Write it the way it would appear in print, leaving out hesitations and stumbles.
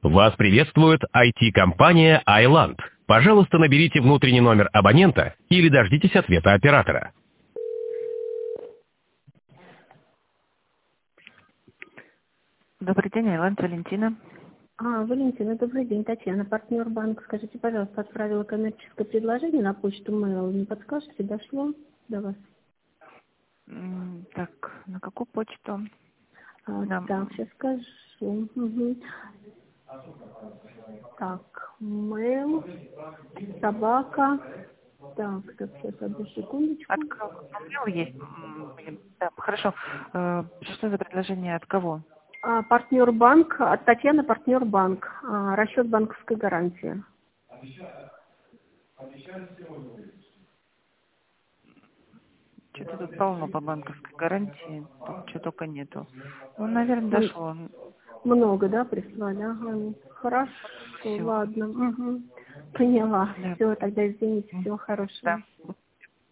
Вас приветствует IT-компания iLand. Пожалуйста, наберите внутренний номер абонента или дождитесь ответа оператора. Добрый день, iLand, Валентина. Валентина, добрый день. Татьяна, партнер банк. Скажите, пожалуйста, отправила коммерческое предложение на почту mail. Не подскажете, дошло до вас? Так, на какую почту? Так, сейчас скажу. Угу. Так, mail, собака. Так, сейчас одну секундочку. От кого? Mail есть. Да, хорошо. Что за предложение? От кого? Партнер банк, от Татьяны, партнер банк. Расчет банковской гарантии. Что-то тут полно по банковской гарантии. Тут что только нету. Ну, наверное, дошло. Много, да, прислали? Ага. Хорошо, Всё. ладно. Угу. Поняла. Да. Все, тогда извините, всего хорошего. Да.